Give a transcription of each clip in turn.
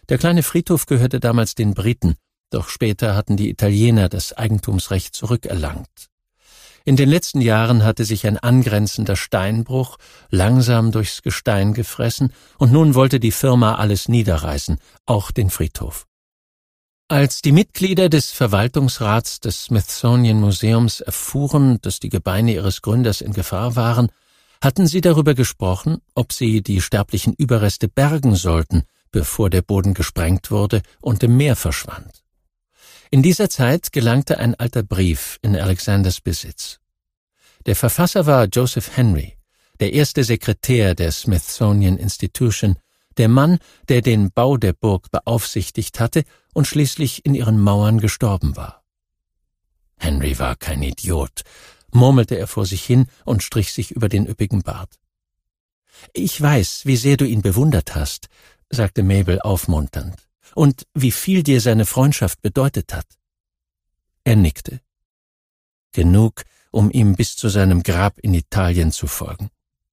Der kleine Friedhof gehörte damals den Briten, doch später hatten die Italiener das Eigentumsrecht zurückerlangt. In den letzten Jahren hatte sich ein angrenzender Steinbruch langsam durchs Gestein gefressen und nun wollte die Firma alles niederreißen, auch den Friedhof. Als die Mitglieder des Verwaltungsrats des Smithsonian Museums erfuhren, dass die Gebeine ihres Gründers in Gefahr waren, hatten sie darüber gesprochen, ob sie die sterblichen Überreste bergen sollten, bevor der Boden gesprengt wurde und im Meer verschwand. In dieser Zeit gelangte ein alter Brief in Alexanders Besitz. Der Verfasser war Joseph Henry, der erste Sekretär der Smithsonian Institution, der Mann, der den Bau der Burg beaufsichtigt hatte und schließlich in ihren Mauern gestorben war. Henry war kein Idiot, murmelte er vor sich hin und strich sich über den üppigen Bart. »Ich weiß, wie sehr du ihn bewundert hast«, sagte Mabel aufmunternd, »und wie viel dir seine Freundschaft bedeutet hat.« Er nickte. Genug, um ihm bis zu seinem Grab in Italien zu folgen.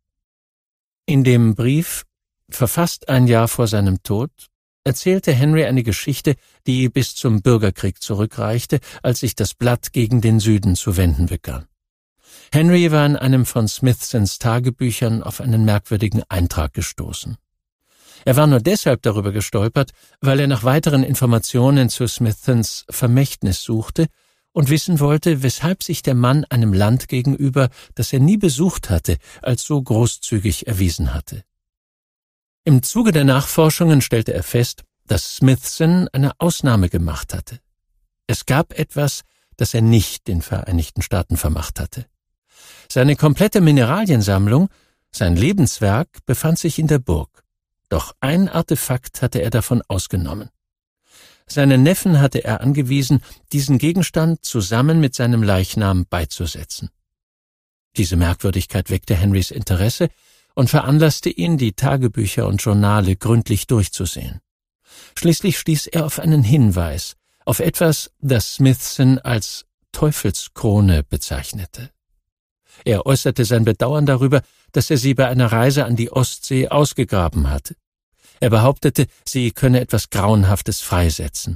In dem Brief, verfasst ein Jahr vor seinem Tod, erzählte Henry eine Geschichte, die bis zum Bürgerkrieg zurückreichte, als sich das Blatt gegen den Süden zu wenden begann. Henry war in einem von Smithsons Tagebüchern auf einen merkwürdigen Eintrag gestoßen. Er war nur deshalb darüber gestolpert, weil er nach weiteren Informationen zu Smithsons Vermächtnis suchte und wissen wollte, weshalb sich der Mann einem Land gegenüber, das er nie besucht hatte, als so großzügig erwiesen hatte. Im Zuge der Nachforschungen stellte er fest, dass Smithson eine Ausnahme gemacht hatte. Es gab etwas, das er nicht den Vereinigten Staaten vermacht hatte. Seine komplette Mineraliensammlung, sein Lebenswerk, befand sich in der Burg. Doch ein Artefakt hatte er davon ausgenommen. Seinen Neffen hatte er angewiesen, diesen Gegenstand zusammen mit seinem Leichnam beizusetzen. Diese Merkwürdigkeit weckte Henrys Interesse und veranlasste ihn, die Tagebücher und Journale gründlich durchzusehen. Schließlich stieß er auf einen Hinweis, auf etwas, das Smithson als Teufelskrone bezeichnete. Er äußerte sein Bedauern darüber, dass er sie bei einer Reise an die Ostsee ausgegraben hatte. Er behauptete, sie könne etwas Grauenhaftes freisetzen.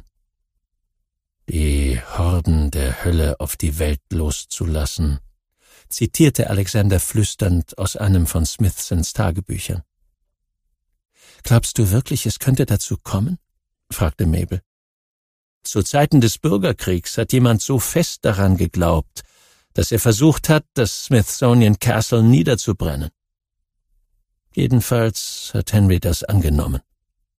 »Die Horden der Hölle auf die Welt loszulassen«, zitierte Alexander flüsternd aus einem von Smithsons Tagebüchern. »Glaubst du wirklich, es könnte dazu kommen?« fragte Mabel. »Zu Zeiten des Bürgerkriegs hat jemand so fest daran geglaubt, dass er versucht hat, das Smithsonian Castle niederzubrennen. Jedenfalls hat Henry das angenommen.«